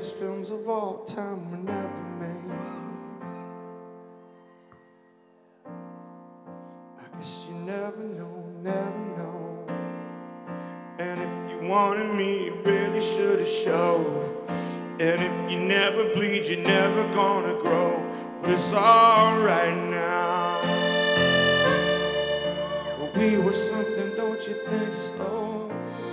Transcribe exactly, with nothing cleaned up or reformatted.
greatest films of all time were never made. I guess you never know, never know. And if you wanted me, you really should have showed. And if you never bleed, you're never gonna grow. But it's alright now. We were something, don't you think so?